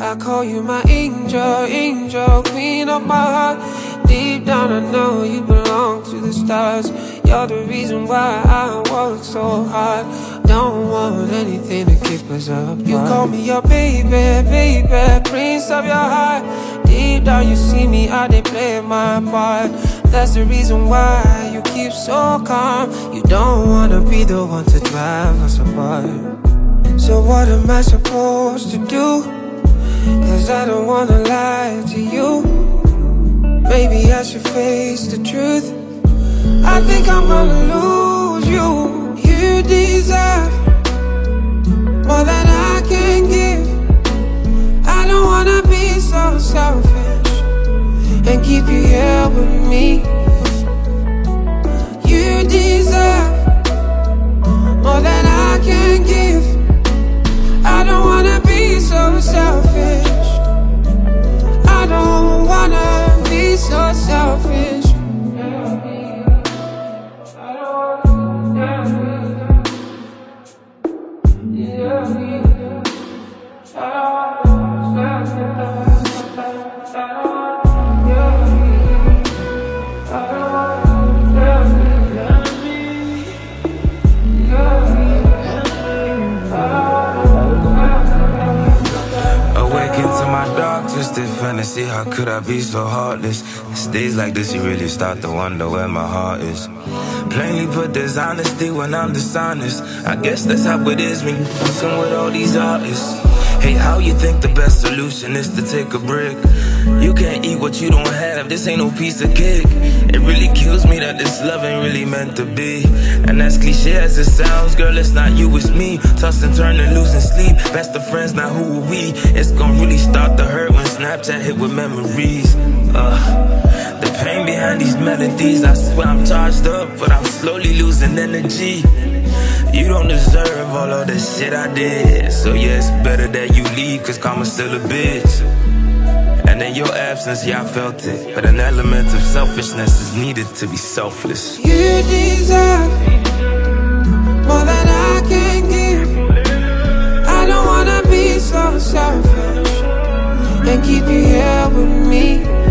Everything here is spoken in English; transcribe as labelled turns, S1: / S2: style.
S1: I call you my angel, angel, queen of my heart. Deep down I know you belong to the stars. You're the reason why I work so hard. Don't want anything to keep us apart. You call me your baby, baby, prince of your heart. Deep down you see me, I did play my part. That's the reason why you keep so calm. You don't wanna be the one to drive us apart. So what am I supposed to do? Cause I don't wanna lie to you. Maybe I should face the truth. I think I'm gonna lose you. You deserve more than I can give. I don't wanna be so selfish and keep you here with me. You deserve more than I can give. I don't wanna be so selfish. I don't wanna be so selfish.
S2: Fantasy, how could I be so heartless? It's days like this you really start to wonder where my heart is. Plainly put, there's honesty when I'm dishonest. I guess that's how it is when you're fucking with all these artists. Hey, how you think the best solution is to take a break? You can't eat what you don't have, this ain't no piece of cake. It really kills me that this love ain't really meant to be. And as cliche as it sounds, girl, it's not you, it's me. Toss and turn and losing sleep. Best of friends, now who are we? It's gonna really start to hurt when Snapchat hit with memories. The pain behind these melodies, I swear I'm charged up, but I'm slowly losing energy. You don't deserve all of the shit I did. So yeah, it's better that you leave, cause karma's still a bitch. And in your absence, yeah, I felt it. But an element of selfishness is needed to be selfless.
S1: You deserve more than I can give. I don't wanna be so selfish and keep you here with me.